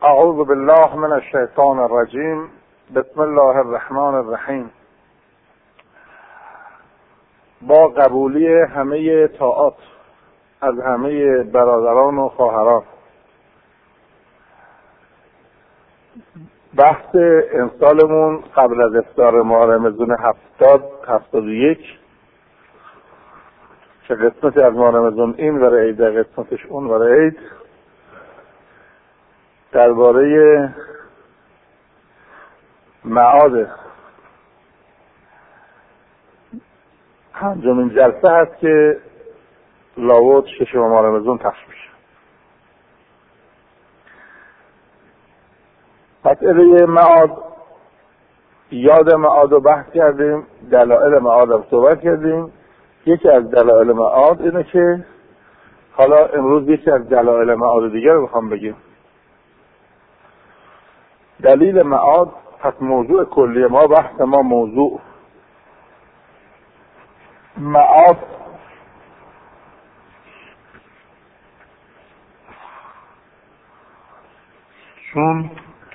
اعوذ بالله من الشیطان الرجیم. بسم الله الرحمن الرحیم. با قبولی همه طاعات از همه برادران و خواهران، بحث امسالمون قبل از افطار ماه رمضان 71 که قسمت از ماه رمضان این ور عید، قسمتش اون ور عید، درباره معاد پنجمین جلسه هست که لاوت ششم ماه رمضان پخش میشه. مسئله معاد، یاد معاد رو بحث کردیم، دلایل معاد رو صحبت کردیم. یکی از دلایل معاد اینه که حالا امروز یکی از دلایل معاد دیگر رو بخوام بگیم. دلیل معاد، پس موضوع کلی ما، بحث ما موضوع معاد چون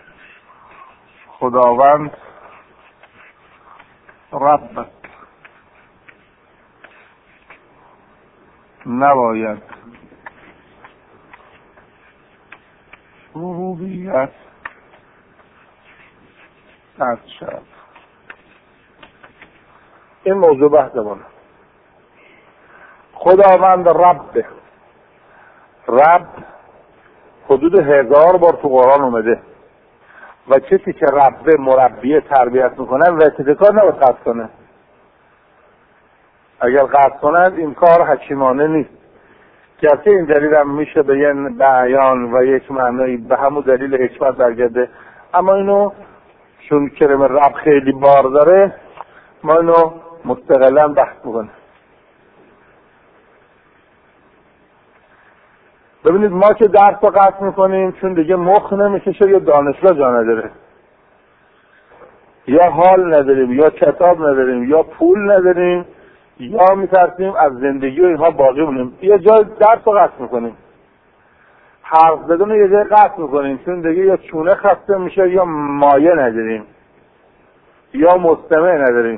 خداوند رب نباید ربوبیت از شد. این موضوع بحثمونه. خداوند رب حدود 1000 بار تو قرآن اومده و کسی که رب مربی تربیت میکنه وسط کار نباید قصد کنه. اگر قصد کنند این کار حکیمانه نیست. گرچه این دلیل هم میشه به یه بیان و یک معنی به همون دلیل حکمت برگرده، اما اینو چون کلمه رب خیلی بار داره ما اینو مستقلا بحث میکنیم. ببینید ما که درس رو قطع میکنیم چون دیگه مخ نمیکشه یا دانشگاه جا نداره، یا حال نداریم، یا کتاب نداریم، یا پول نداریم، یا میترسیم از زندگی و اینها باقی مونیم، یه جای درس رو قطع میکنیم. حرف زدن یه جای قطع میکنیم چون دیگه یا چونه خسته میشه، یا مایه نداریم، یا مستمع نداریم.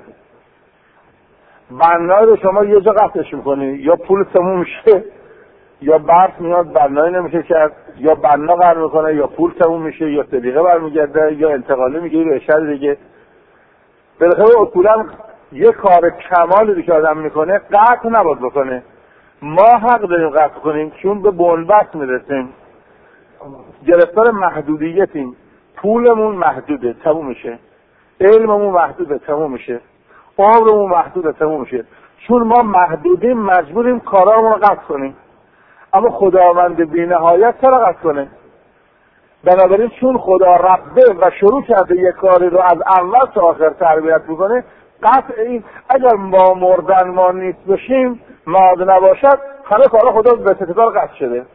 بنای رو شما یه جا قطعش میکنی، یا پول تموم میشه، یا برف میاد بنای نمیشه کرد، یا بنا قرار میکنه، یا پول تموم میشه، یا صدیقه برمیگرده، یا انتقالی میگیری به شهر دیگه. بالاخره اصولا یه کار کمالی که آدم میکنه قطع نباید بکنه. ما حق داریم قطع کنیم چون به بنبست میرسیم، گرفتار محدودیتیم. پولمون محدوده، تموم میشه. علممون محدوده، تموم میشه. عمرمون محدوده، تموم میشه. چون ما محدودیم مجبوریم کارامون رو قطع کنیم. اما خداوند بی‌نهایت چرا قطع کنه؟ بنابراین چون خدا ربه و شروع کرده یک کاری رو از اول تا آخر تربیت میکنه، قطع این اگر ما مردن ما نیست بشیم، معاد نباشد، همه کارا خدا به ستکار قطع شده.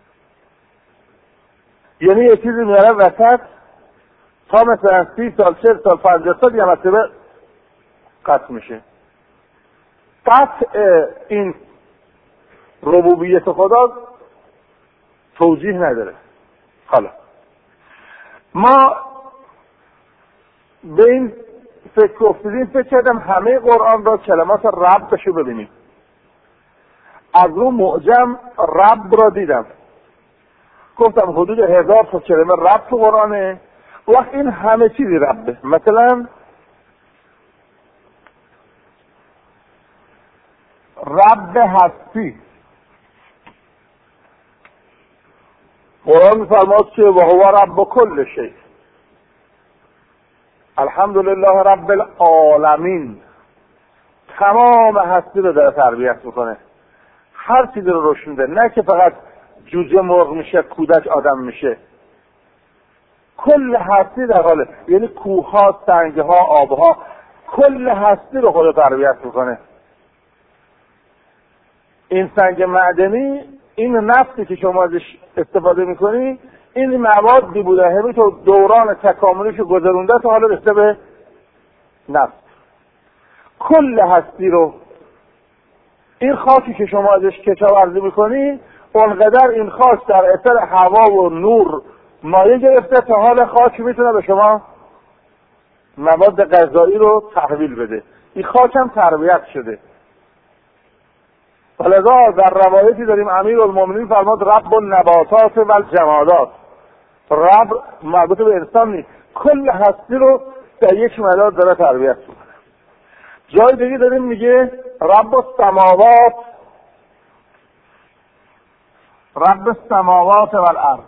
یعنی یه چیزی میاره وسط تا مثلا 30 سال 40 سال 50 سال یه مرتبه قطع میشه. قطع این ربوبیت خدا توجیه نداره. حالا ما به این فکر افتادیم، فکر کردم همه قرآن را کلمات ربشو ببینیم. از اون معجم رب را دیدم، گفتم حدود 1000 تا کلمه رب تو قرآنه. وقت این همه چیزی ربه. مثلا رب هستی، قرآن می‌فرماید که و هو رب کل شیء، الحمدلله رب العالمین. تمام هستی رو داره تربیت میکنه، هر چیزی رو روش میده، نه که فقط جوجه مرغ میشه، کودک آدم میشه. کل هستی در حاله، یعنی کوه‌ها، سنگ‌ها، آب‌ها، کل هستی رو خود تربیت میکنه. این سنگ معدنی، این نفتی که شما ازش استفاده میکنی، این موادی بوده همین تو دوران تکاملیشو گذرونده تا حالا رسیده به نفت. کل هستی رو، این خاکی که شما ازش کشاورزی میکنی، اونقدر این خاک در اثر هوا و نور مایه گرفته تا حال خاک میتونه به شما مواد غذایی رو تحویل بده. این خاک هم تربیت شده. ولذا در روایتی داریم امیرالمومنین فرمود رب النباتات و الجمادات. رب مربوط به انسان نیست، کل هستی رو در یک مدار داره تربیت میکنه. جای دیگه داریم میگه رب السماوات و الارض.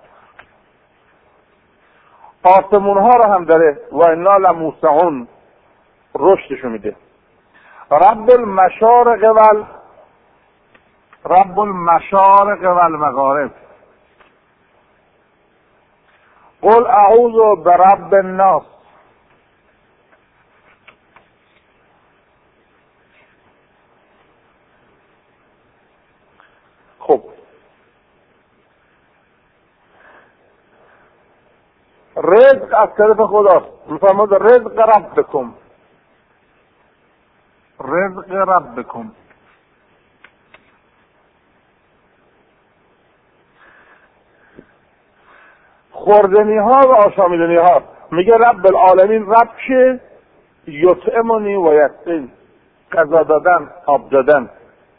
آسمون ها رو هم داره و انا لموسعون رشدشو میده. رب المشارق والمغارب. قل اعوذ برب الناس. خب رزق از طرف خداست. میفرماد رزق ربکم. خوردنی ها و آشامیدنی ها. میگه رب العالمین رب که یطعمنی و یسقین، غذا دادن، آب دادن.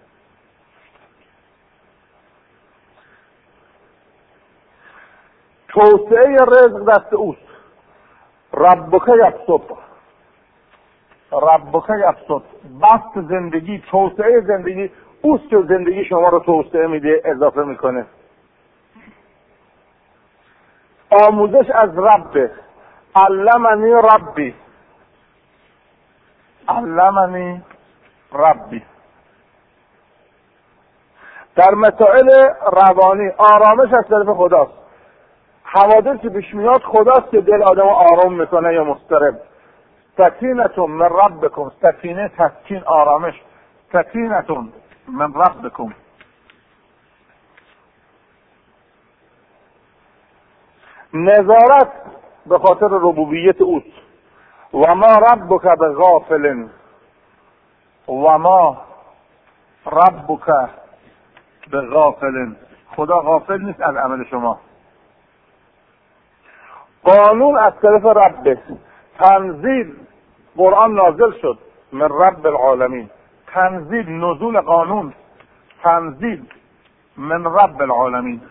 توسعه رزق دست اوست. ربک یبسط. بسط زندگی، توسعه زندگی اوست که زندگی شما رو توسعه میده، اضافه میکنه. آموزش از رب. علمنی ربی. در مسائل روانی آرامش از طرف خداست. حوادث پیش میاد خداست که دل آدم آرام میکنه یا مضطرب. سکینتون من ربکم. سکینه تسکین، آرامش. سکینتون من ربکم. نظارت به خاطر ربوبیت اوست. و ما ربک بغافل. خدا غافل نیست از عمل شما. قانون از طرف ربه. تنزیل قرآن نازل شد من رب العالمین. تنزیل نزول قانون. تنزیل من رب العالمین.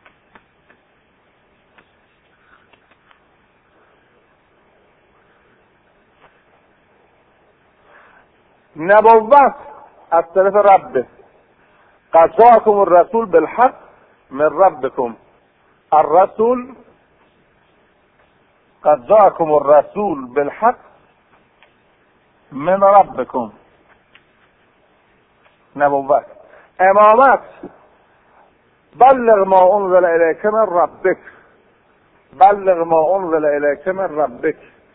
نبوت از طرف ربه. قد جاءکم الرسول بالحق من ربکم. الرسول قد جاءکم الرسول بالحق من ربکم. نبوت. امامت بلغ ما انزل الیک من ربک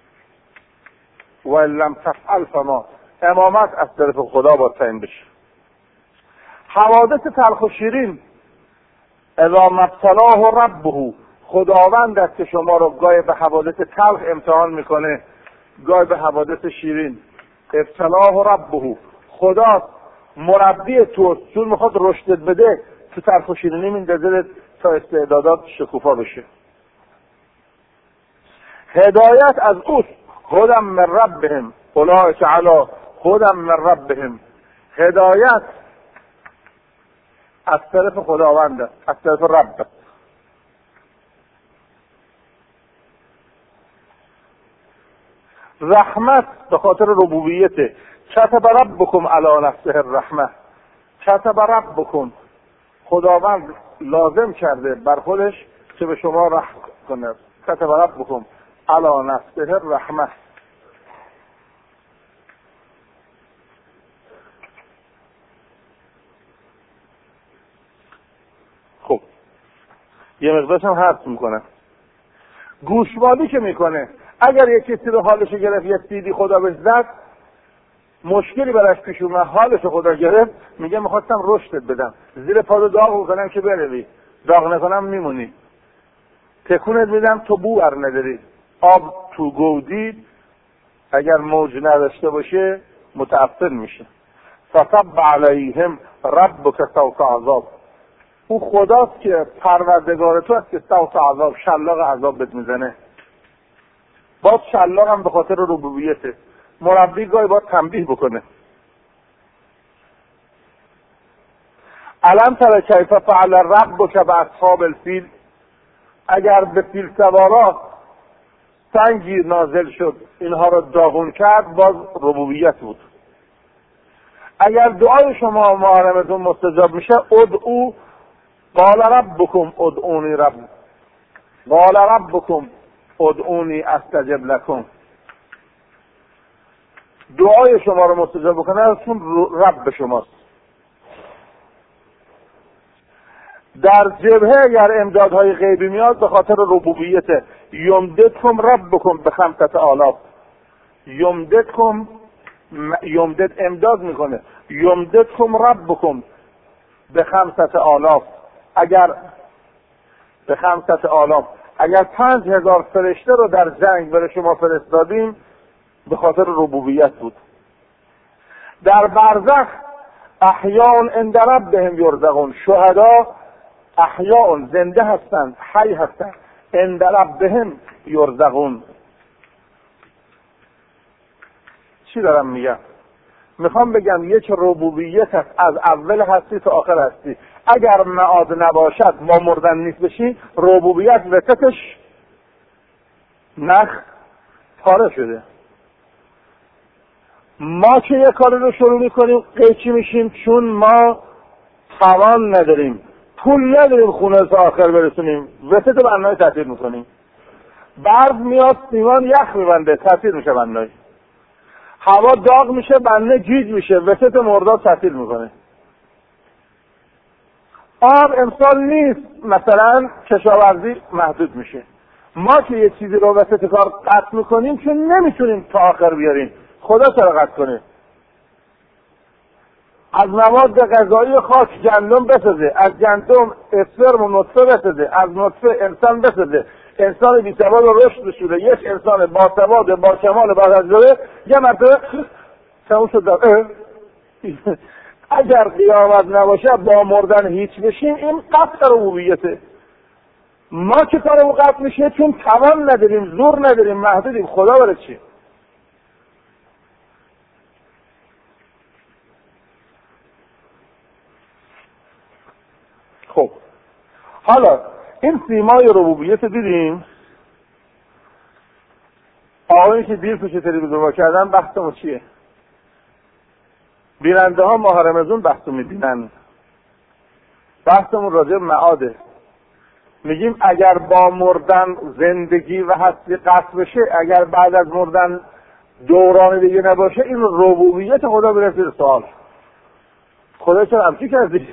و ان لم تفعل فما. امامت از طرف خدا باید تعیین بشه. حوادث تلخ و شیرین اذا مبتلاه ربه. خداوند است که شما رو گاهی به حوادث تلخ امتحان میکنه، گاهی به حوادث شیرین. ابتلاه ربه. خدا مربی تو، چون میخواد رشدت بده تو تلخ و شیرینی میندازه تا استعدادات شکوفا بشه. هدایت از اوست. هدی من ربهم اولئک علی هدی من ربهم. هدایت از طرف خداوند، از طرف رب. رحمت به خاطر ربوبیت. کتب ربکم علی نفسه الرحمه. کتب ربکم. خداوند لازم کرده بر خودش که به شما رحم کنه. کتب ربکم علی نفسه الرحمه. خب یه مقدارش هم حرف میکنه. گوشمالی که میکنه. اگر یک کسی رو حالشو گرفت، یک دیدی خدا بهش زد، مشکلی براش پیش اومد، حالشو خدا گرفت، میگه میخواستم رشدت بدم، زیر پا داغ کنم که بروی، داغ نکنم میمونی، تکونت میدم تو بو بر نداری. آب تو گودی اگر موج نداشته باشه متعفن میشه. فصب علیهم ربک سوط عذاب. اون خداست که پروردگار تو است که صوت عذاب شلاق عذاب بهت میزنه. باز شلاق هم به خاطر ربوبیته. مربی گاهی باید تنبیه بکنه. الم تر کیف فعل ربک باصحاب الفیل، اگر به فیل سوارا سنگی نازل شد اینها رو داغون کرد، باز ربوبیت بود. اگر دعای شما محرمتون مستجاب میشه، ادعو قال ربکم ادعونی رب قال ربکم ادعونی استجب لکم، دعای شما رو مستجاب بکنه ازتون رب شماست. در جبهه اگر امدادهای غیبی میاد به خاطر ربوبیته. یمددکم ربکم به 5000، یمدد امداد میکنه. یمددکم ربکم به 5000، اگر به 5000 اگر 5000 فرشته رو در جنگ برای شما فرستادیم به خاطر ربوبیت بود. در برزخ احیاء عند ربهم یرزقون، شهدا احیاء زنده هستند، حی هستند، عند ربهم یرزقون. چی دارم میگم؟ میخوام بگم یک ربوبیت هست از اول هستی تا آخر هستی. اگر معاد نباشد ما مردن نیست بشی، ربوبیت وسطش نخ پاره شده. ما که یک کاری رو شروع میکنیم قیچی میشیم چون ما توان نداریم، پول نداریم خونه تا آخر برسونیم، وسط بنای تعطیل میکنیم. برف میاد سیمان یخ میبنده تعطیل میشه بنای. هوا داغ میشه بنده گیج میشه وسط مرداد تعطیل میکنه. آب امسال نیست مثلا کشاورزی محدود میشه. ما که یه چیزی رو وسط کار قطع میکنیم چون نمیتونیم تا آخر بیاریم، خدا چرا قطع کنه؟ از مواد غذایی خاک گندم بسازه، از گندم اسپرم و نطفه بسازه، از نطفه انسان بسازه، انسان بی سواد رو رشد بشوره، یک انسان با سواد با کمال با تجربه یه مرتبه تموم شد. اگر قیامت نباشه با مردن هیچ بشیم، این قطع ربوبیته. ما که کارمون قطع میشه چون توان نداریم، زور نداریم، محدودیم. خدا برای چی؟ خب حالا این سیمای ربوبیت دیدیم. آقایی که دیر پشت تلویزیون کردن بحثمون چیه؟ بیننده ها ماه رمضان بحثو میبینن. بحثمون راجع به معاده. میگیم اگر با مردن زندگی و هستی قطع بشه، اگر بعد از مردن دوران دیگه نباشه، این ربوبیت خدا برسه زیر سوال. خدا چرا همچی کردی؟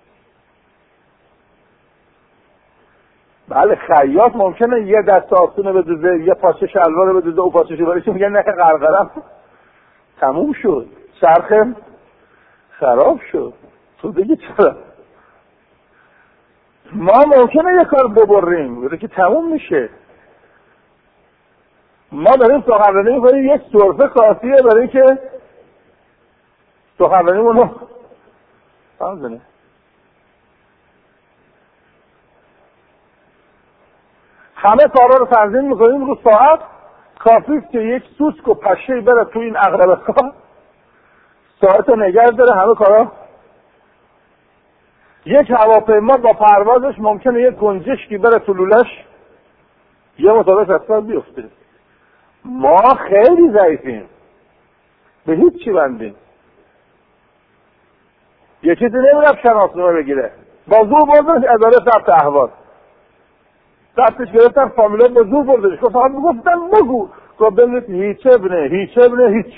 بله خیاط ممکنه یه دست آستونه بدوزه، یه پاچه شلوار بدوزه، او پاچه شلوارش میگه نه قرقرم تموم شد، چرخم خراب شد، تو دیگه چرا؟ ما ممکنه یه کار ببریم بره که تموم میشه. ما داریم سخنرانی میکنیم، یک سرفه کافیه برای که سخنرانیمون رو فهمزنه. همه کارا رو تنظیم میکنیم رو ساعت، کافیست که یک سوسک و پشهی بره تو این اقربک‌ها، ساعت نگه داره همه کارا. یک هواپیما با پروازش ممکنه یک گنجشکی بره تو لولش، یه مطابق اصلا بیفته. ما خیلی ضعیفیم، به هیچ چی بندیم. یه چیزی نمیرفت شناسنامه بگیره، با زور بردنش اداره ثبت احوال، ثبتش گرفتن فامیلات با زور بردنش، گفتن بگو، گفت ببینید هیچ ابنه هیچ.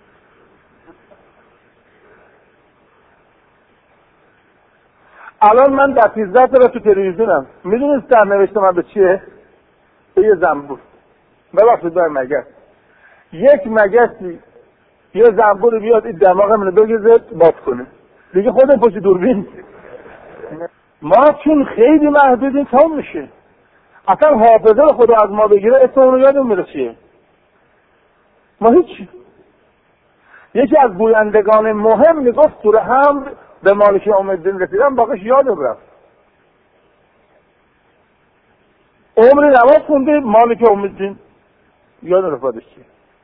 الان من در 13 تا تو تلویزیونم، میدونید سرنوشت من به چیه؟ به یه زنبور. ببخشید دای مگس. یک مگسی یه زنبور بیاد این دماغمون رو بگیره باز کنه. دیگه خودم پشت دوربین. ما چون خیلی محدودیم تمام میشه. اصلا حافظه خدا از ما بگیره اسممون رو یادمون میره چیه؟ ما هیچ. یکی از گویندگان مهم میگفت سوره حمد به مالک یوم الدین رسیدن باقیش یادم رفت. عمری نماز خونده مالک یوم‌الدین یاد رفادش چیه.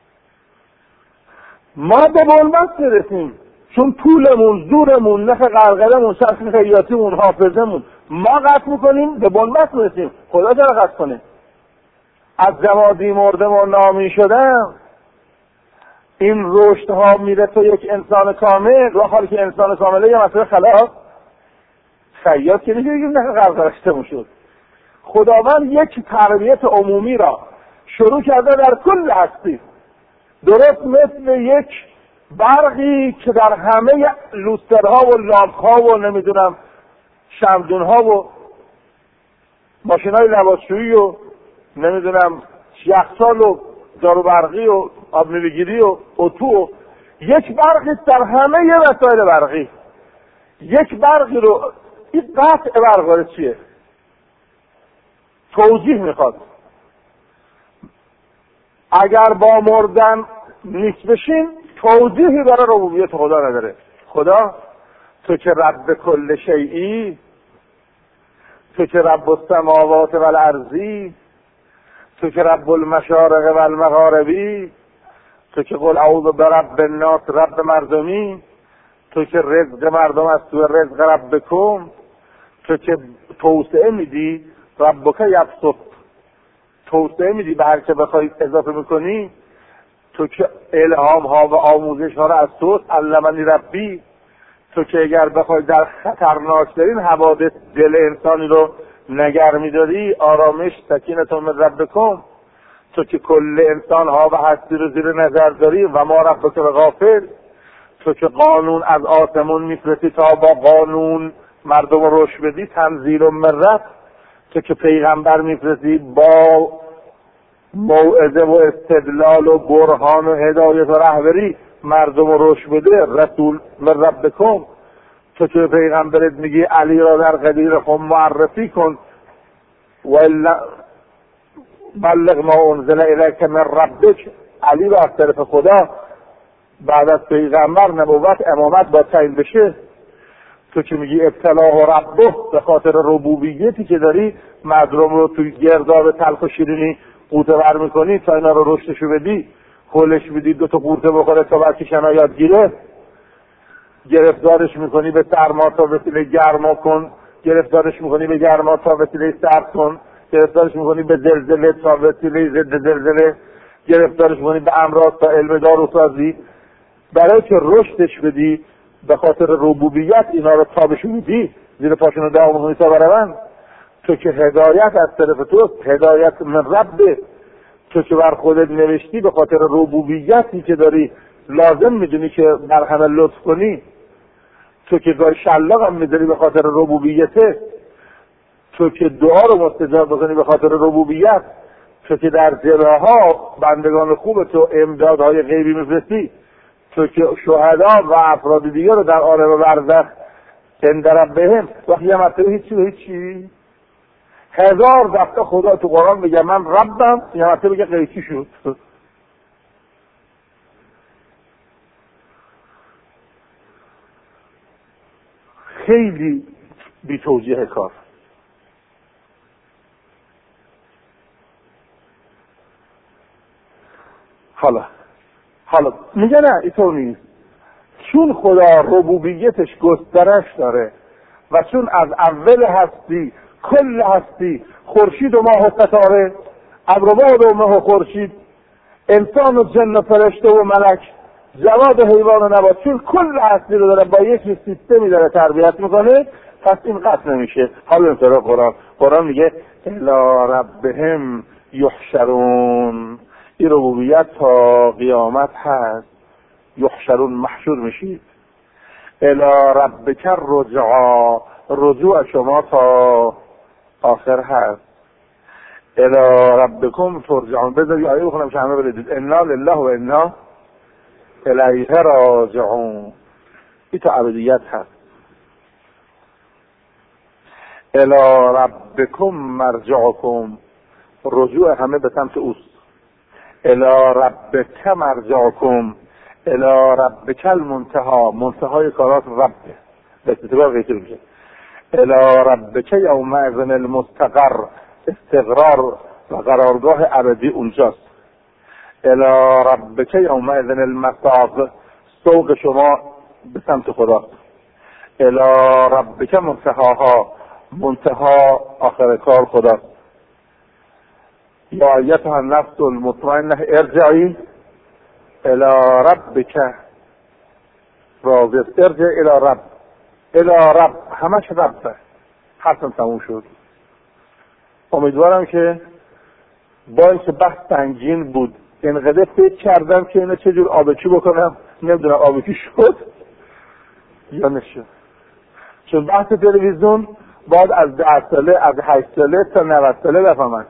ما به بنبست برسیم چون پولمون، زورمون، نخ قرقرمون، شخص خیاتیمون، حافظمون ما قطع میکنیم به بنبست برسیم. خدا چرا قطع کنه؟ از جوادی مردم و نامی شدم. این رشد ها میره تو یک انسان کامل و حالی که انسان کامله یه مسئله خلاف خیاط که دیگه نخ قرقرشتمون شد. خداوند یک تربیت عمومی را شروع کرده در کل هستی، درست مثل یک برقی که در همه لوسترها و لامپها و نمیدونم شمدونها و ماشینای لباسشویی و نمیدونم یخچال و دارو برقی و آب میوه‌گیری و اتو و یک برقی در همه وسایل برقی. یک برقی رو این قطع برق چیه؟ توضیح میخواد. اگر با مردن نیست بشین توضیحی برای ربوبیت خدا نداره. خدا تو که رب کل شیئی، تو که رب السماوات و الارضی، تو که رب المشارق و المغاربی، تو که قل اعوذ برب الناس رب مردمی، تو که رزق مردم از تو رزق ربکم، تو که توسعه میدی ربک یبسط، توسعه میدی به هر که بخوای اضافه میکنی، تو که الهام ها و آموزش ها را از تو علمنی ربی، تو که اگر بخوای در خطرناکترین حوادث دل انسانی رو نگر میداری آرامش سکینتون من ربکم، تو که کل انسان ها و هستی رو زیر نظر داری و ما ربک به غافل، تو که قانون از آسمون میفرستی تا با قانون مردم رو رشد بدی تنزیل و مرت، تو که پیغمبر میفرستی با موعظه و استدلال و برهان و هدایت و رهبری مردم رو رشد بده رسول من ربکم، تو که پیغمبرت میگی علی را در قدیر خم معرفی کن و بلغ ما انزل الیک من ربک، علی را از طرف خدا بعد از پیغمبر نبوت امامت با تعیین بشه، تو که میگی ابتلاه و ربه به خاطر ربوبیتی که داری مردم رو توی گرداب تلخ و شیرینی قوطه ور میکنی تا اینا رو رشدشو بدی، خولش بدی 2 تا قوطه بخوره تا بچه شنا یاد گیره، گرفتارش میکنی به سرما تا وسیله گرما کن، گرفتارش میکنی به گرما تا وسیله سرد کن، گرفتارش میکنی به زلزله تا وسیله ضد زلزله، گرفتارش میکنی به امراض تا علم دارو سازی، برای که رشدش بدی به خاطر ربوبیت اینا رو تابشون میدی زیر پاشون دوام کنی تا برون. تو که هدایت از طرف تو، هدایت من رب، تو که بر خودت نوشتی به خاطر ربوبیتی که داری لازم میدونی که بر همه لطف کنی، تو که گاهی شلاق هم میذاری به خاطر ربوبیته، تو که دعا رو مستجاب بکنی به خاطر ربوبیت، تو که در جراها بندگان خوب تو امدادهای غیبی میفرستی، تو که شهدا و افراد دیگر رو در عالم برزخ اندرب بهم وقتی یه مرتبه هیچی 1000 دفعه خدا تو قرآن بگه من ربم، یه مرتبه بگه قیچی شد. خیلی بی توجیه کار. حالا میگه نه اینطور نیست، چون خدا ربوبیتش گسترش داره و چون از اول هستی کل هستی خورشید و ماه و ستاره، ابروباد و ماه و خورشید، انسان و جن و فرشته و ملک، جواد و حیوان و نبات، چون کل هستی رو داره با یک سیستمی داره تربیت میکنه، پس این قطع نمیشه. حالا اینطور قرآن میگه الی ربهم یحشرون، این ربوبیت تا قیامت هست، یحشرون محشور میشید. الی ربک الرجعا، رجوع شما تا آخر هست. الی ربکم ترجعون. بذاری آیه بخونم که همه بدید انا لله و انا الیه راجعون، این تا ابدیت هست. الی ربکم مرجعکم، رجوع همه به سمت اوست. الی ربک مرجعکم، الی ربک المنتهی، منتهای کارات ربه به اعتبار غیبی میشه. الی ربک یومئذ المستقر، استقرار و قرارگاه ابدی اونجاست. الی ربک یومئذ المساق، سوق شما به سمت خدا. الی ربک منتهاها، منتها آخر کار خدا. یا ایتها النفس المطمئنه ارجعی الی ربک راضیه. ارجع الی رب، الی رب، همش ربه. حرفم تموم شد. امیدوارم که با اینکه بحث سنگین بود اینقدر فکر کردم که اینو چجور آبکی بکنم. نمیدونم آبکی شد یا نشد، چون بحث تلویزیون باید از 10 ساله، از 8 ساله تا 90 ساله بفهمن.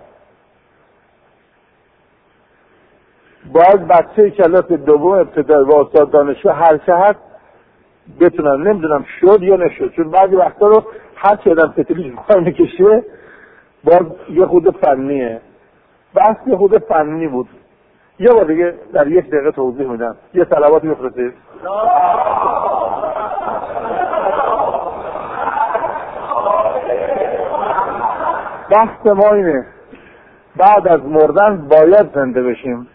باید بچه کلاس دوم ابتدایی و استاد دانشجو هر چه هست بتونن. نمیدونم شد یا نشد، چون بعضی وقتا رو هر چه آدم تلویزیون میکشه باز یه خود فنیه. بحث یه خود فنی بود. یه بار دیگه در 1 دقیقه توضیح میدم. یه صلوات میفرستید. بحث ما اینه بعد از مردن باید زنده بشیم.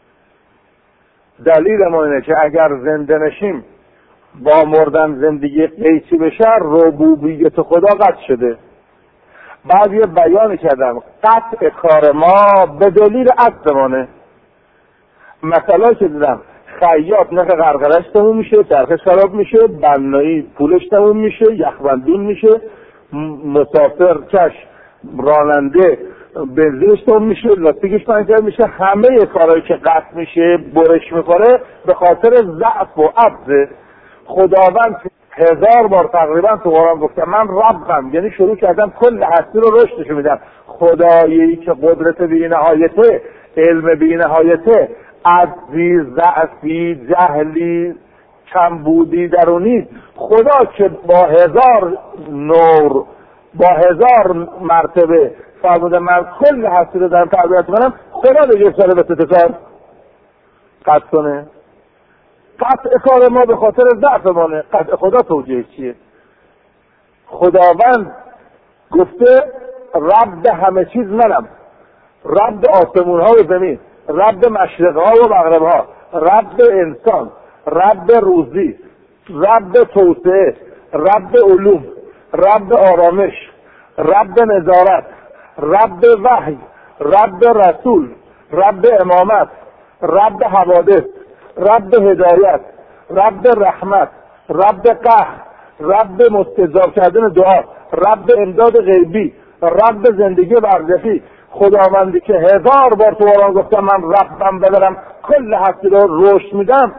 دلیل ما اینه که اگر زنده نشیم با مردن زندگی قیچی بشه، ربوبیت خدا قطع شده. بعد یه بیان کردم قطع کار ما به دلیل عجزمانه. مثلا که دیدم خیاط نخ غرغرش تموم میشه، چرخش خراب میشه، بنایی پولش تموم میشه، یخبندون میشه، مسافر کش راننده بنزینش تموم میشه، لاستیکش پنچر میشه. همه کارهایی که قطع میشه برش میخوره به خاطر ضعف و عجز. خداوند 1000 بار تقریبا تو قرآن گفته من ربم، یعنی شروع کردم کل هستی رو رشدش میدم. خدایی که قدرت بی نهایته، علم بی نهایته، عجزی، ضعفی، جهلی، کمبودی درونی، خدا که با 1000 نور، با 1000 مرتبه فرموده من کل هستی رو دارم تربیت کنم، خدا دیگه ساله به ستکار قطع کنه؟ قطع کار ما به خاطر ضعف مانه. قطع خدا توجیه چیه؟ خداوند گفته رب همه چیز منم، رب آسمون ها و زمین، رب مشرق ها و مغرب ها، رب انسان، رب روزی، رب توسعه، رب علوم، رب آرامش، رب نظارت، رب وحی، رب رسول، رب امامت، رب حوادث، رب هدایت، رب رحمت، رب قهر، رب مستجاب کردن دعا، رب امداد غیبی، رب زندگی برزخی. خداوندی که 1000 بار تو قرآن گفتم من ربم بدارم کل هستی رو رشد میدم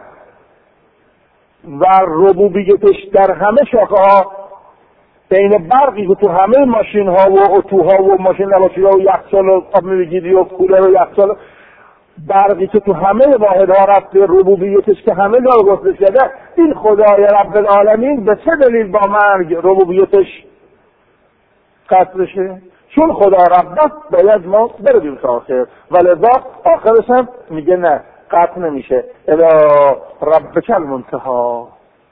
و ربوبیتش در همه شاخه ها، بین برقی که تو همه ماشین ها و اتوها و ماشین لباسی ها و یخچال و آب میگیری و کولر و یخچال، برقی که تو همه واحدها رفته، ربوبیتش که همه جا رو گسترش کرده. این خدای رب العالمین به چه دلیل با مرگ ربوبیتش قطع بشه؟ چون خدا رب است باید ما بردیم تا آخر، ولذا آخرش هم میگه نه قطع نمیشه. الی ربک المنتها،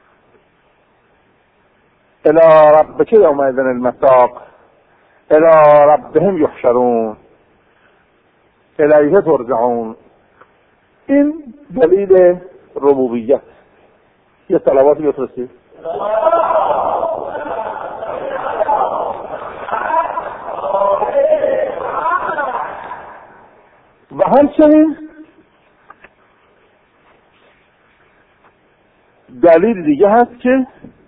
الی ربک یومئذ المساق، الی ربهم یحشرون الیه ترجعون. این دلیل ربوبیت. یه صلواتی بفرستید. و همچنین دلیل دیگه هست که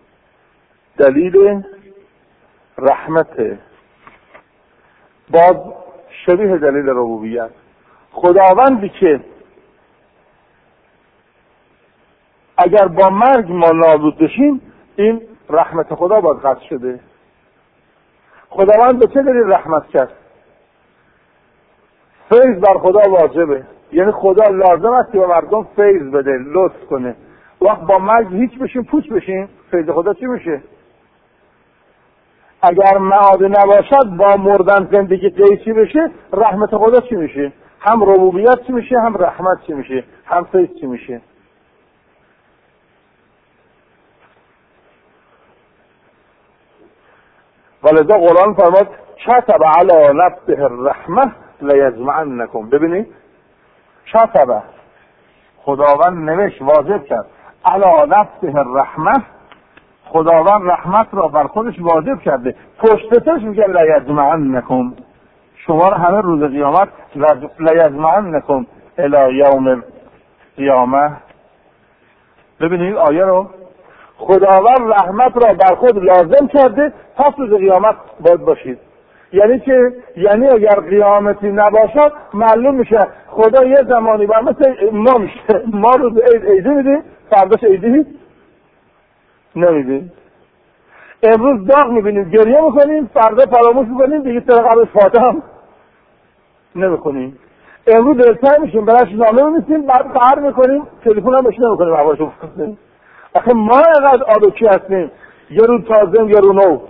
دلیل رحمته، باز شبیه دلیل ربوبیت. خداوندی که اگر با مرگ ما نابود بشیم این رحمت خدا باز قطع شده. خداوند به چه دلیل رحمت کرد؟ فیض بر خدا واجبه، یعنی خدا لازم است که به مردم فیض بده، لطف کنه. وقت با مرگ هیچ بشیم پوچ بشیم، فیض خدا چی میشه؟ اگر معاد نباشد با مردن زندگی قیچی بشه، رحمت خدا چی میشه؟ هم ربوبیت چی میشه، هم رحمت چی میشه، هم فیض چی میشه؟ ولذا قرآن فرماد کتب علی نفسه الرحمه لیجمعنکم. ببینید کتب، خداوند نوشت، واجب کرد، علی نفسه الرحمه، خداوند رحمت را بر خودش واجب کرده، پشتش میگه لیجمعنکم، شما رو همه روز قیامت لیجمعنکم الی یوم القیامه. ببینید آیه رو، خداوند رحمت را بر خود لازم کرده پس روز قیامت باید باشید. یعنی که یعنی اگر قیامتی نباشد معلوم میشه خدا یه زمانی بر مثل ما میشه، ما روز عیدی میدیم، فرداش عیدی نمیدیم. امروز داغ میبینیم گریه میکنیم، فردا فراموش میکنیم، دیگه سر قبل فاتحه هم نمیکنیم. امروز دلتنگ میشیم براش نامه می‌نویسیم، بعد قهر میکنیم، تلفن هم بهش نمیکنیم، حواسش میکنیم. آخه ما اینقدر آبکی هستیم، یه رو تازه یه رو نو.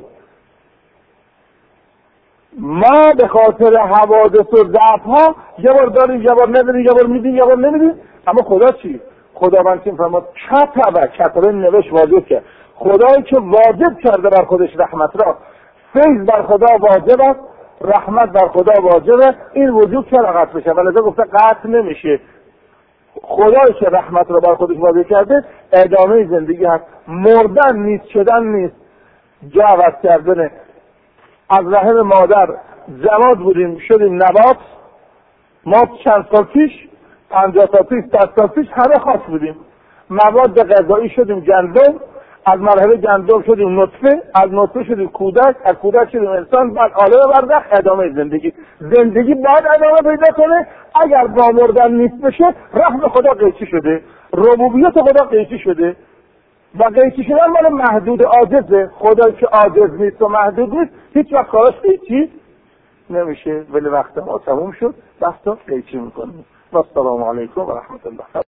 ما به خاطر حوادث و ضعف‌ها یه بار داریم، یه بار نداریم، یه بار میدیم، یه بار نمیدیم. اما خدا چی؟ خداوند چی فرمود؟ کتبه نوشت، واجب کرد. خدایی که واجب کرده بر خودش رحمت را، فیض بر خدا واجب است، رحمت بر خدا واجبه، این وجود چرا قطع بشه؟ ولذا گفته قطع نمیشه. خدایی که رحمت را بر خودش واجب کرده ادامه زندگی هست، مردن نیست، شدن نیست، جا عوض کردنه. از رحم مادر جماد بودیم شدیم نبات. ما چند سال پیش، 50 سال پیش، 100 سال پیش همه خاص بودیم. مواد غذایی شدیم گندم، از مرحله گندم شدیم نطفه، از نطفه شدیم کودک، از کودک شدیم انسان، بعد عالم برزخ، ادامه زندگی. زندگی باید ادامه پیدا کنه. اگر با مردن نیست بشه، رحم خدا قیچی شده، ربوبیت خدا قیچی شده و قیچی شدن مال محدود عاجزه. خدا که عاجز نیست و محدود نیست هیچ وقت کارش قیچی نمیشه. ولی وقت ما تموم شد، بحث قیچی میکنیم. و السلام علیکم و رحمت الله.